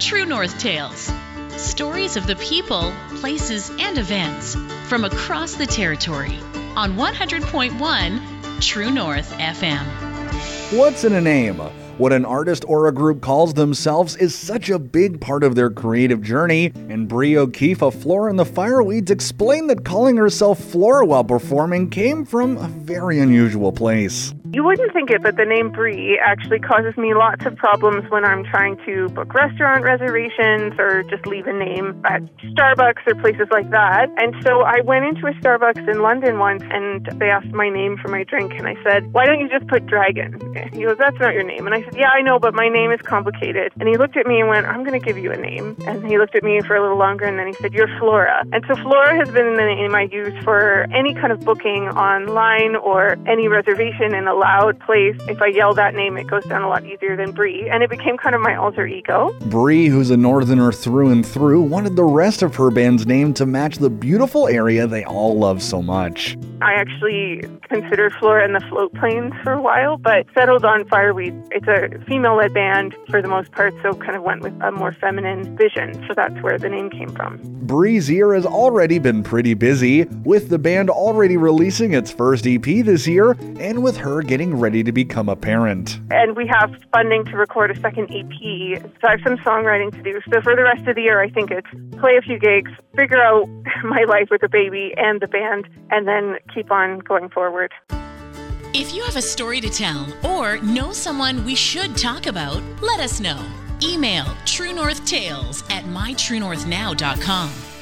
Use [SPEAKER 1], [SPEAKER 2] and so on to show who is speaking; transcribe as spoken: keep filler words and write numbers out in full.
[SPEAKER 1] True North Tales. Stories of the people, places, and events from across the territory on one hundred point one True North F M.
[SPEAKER 2] What's in a name? What an artist or a group calls themselves is such a big part of their creative journey, and Brie O'Keefe of Flora and the Fireweeds explained that calling herself Flora while performing came from a very unusual place.
[SPEAKER 3] You wouldn't think it, but the name Brie actually causes me lots of problems when I'm trying to book restaurant reservations or just leave a name at Starbucks or places like that. And so I went into a Starbucks in London once and they asked my name for my drink and I said, "Why don't you just put Dragon?" He goes, "That's not your name." And I said, "Yeah, I know, but my name is complicated." And he looked at me and went, "I'm going to give you a name." And he looked at me for a little longer and then he said, "You're Flora." And so Flora has been the name I use for any kind of booking online or any reservation in a loud place. If I yell that name, it goes down a lot easier than Brie. And it became kind of my alter ego.
[SPEAKER 2] Brie, who's a northerner through and through, wanted the rest of her band's name to match the beautiful area they all love so much.
[SPEAKER 3] I actually considered Flora and the Float Planes for a while, but settled on Fireweed. It's a female-led band for the most part, so kind of went with a more feminine vision. So that's where the name came from.
[SPEAKER 2] Brie's year has already been pretty busy, with the band already releasing its first E P this year, and with her getting ready to become a parent.
[SPEAKER 3] And we have funding to record a second E P, so I have some songwriting to do. So for the rest of the year, I think it's play a few gigs, figure out my life with the baby and the band, and then keep on going forward.
[SPEAKER 1] If you have a story to tell or know someone we should talk about, let us know. Email truenorthtales at my true north now dot com.